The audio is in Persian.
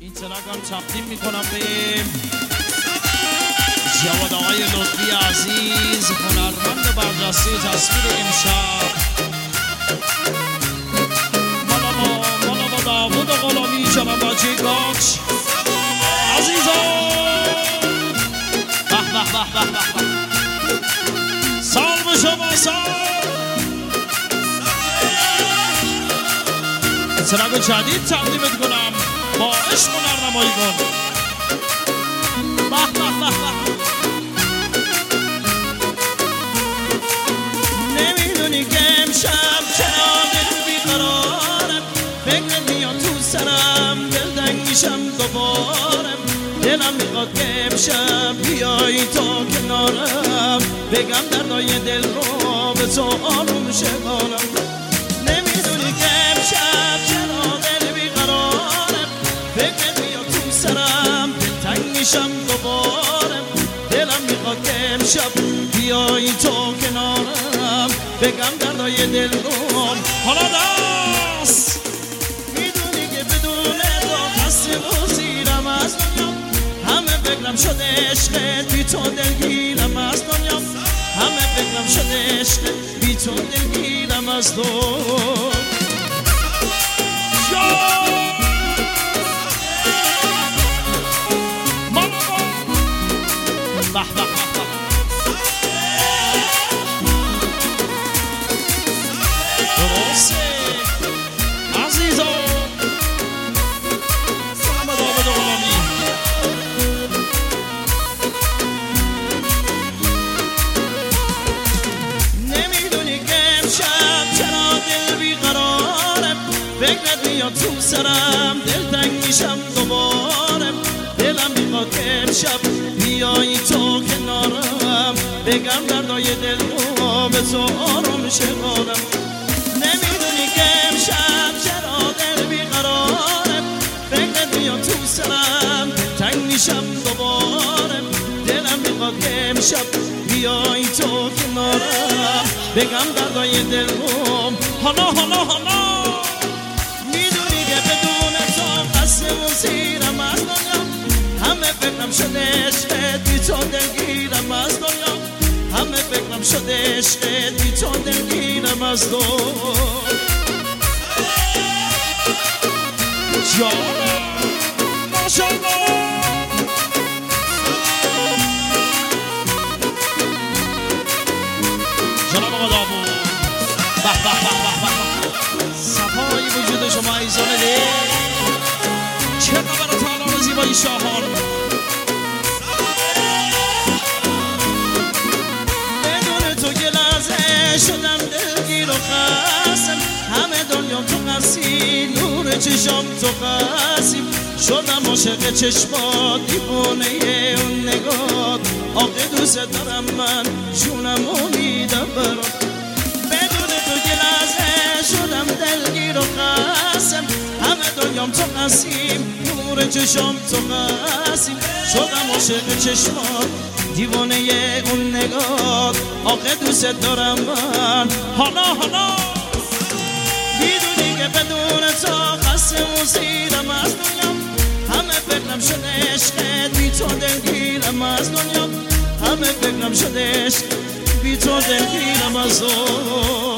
این ترک هم تقدیم میکنم به جواد آقای لطفی عزیز، هنرمند برجسته تصویر امشب. مالا داوود غلامی، جناب حاجی گاچ عزیزان، به به به به به، سال به شما سال. ترک جدید تقدیمت کنم، با عشق هنرنمایی کن. به به به به. نمیدونی که امشب چرا دل بیقرارم، فکرت میاد تو سرم، دل تنگ میشم دوباره. دلم میخواد که امشب بیایی تا کنارم، بگم دردای دل رو به تو آروم شکارم. نمیدونی که امشب چرا دل بیقرارم، فکرت میاد تو سرم، دل تنگ میشم دوباره. دلم میخواد که امشب بیایی تو کنارم، بگم دردای دل رو. حالا دست میدونی که بدون تو خسته و سیرم از دنیا، همه فکرم شده عشقت، بی تو دلگیرم از دنیا. همه فکرم شده عشقت، بی تو دلگیرم از تو. فکرت میاد تو سرم، دل تنگ میشم دوباره. دلم میخواد که امشب بیایی تو کنارم، بگم دردای دل رو به تو آروم شکارم. نمیدونی که امشب چرا دل بیقرارم، فکرت میاد تو سرم، دل تنگ میشم دوباره. دلم میخواد که امشب بیایی تو کنارم، بگم دردای دل رو. حالا سیرم از دنیا، همه فکرم شده عشقت، بی تو دلگیرم از دنیا. همه فکرم شده عشقت، بی تو دلگیرم از تو. جانم ماشاءالله. جناب آقا داوود، به به به به، صفای وجود شما ایزان دل. چه خبر تالار زیبایی شاهان. بدون تو یه لحظه شدم دلگیر و خستم، همه دنیا تو قصی، نور چشام تو قصی. شدم عاشق چشمات، دیوانه اون نگات. آقا دوست دارم من، جونم امیدم برات. بدون تو یه لحظه شدم دلگیر و خستم، همه دنیام تو قسیم، نور چشام تو قسیم. شدم عاشق چشمات، دیوانه اون نگات. آقا دوست دارم من. حالا میدونی که بدون تو خسته و سیرم از دنیا، همه فکرم شده عشقت، بی تو دلگیرم از دنیا. همه فکرم شده عشقت، بی تو دلگیرم از تو.